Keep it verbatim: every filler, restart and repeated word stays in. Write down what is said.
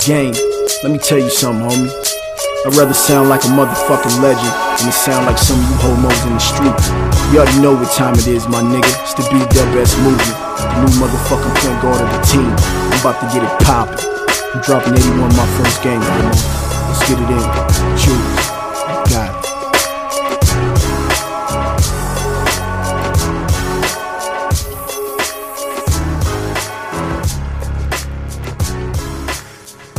Gang, let me tell you something, homie. I'd rather sound like a motherfucking legend than to sound like some of you homos in the street. You already know what time it is, my nigga. It's the B-Dub-S movement, the new motherfucking point guard of the team. I'm about to get it poppin'. I'm dropping eighty-one my first game, homie. Let's get it in. Choose.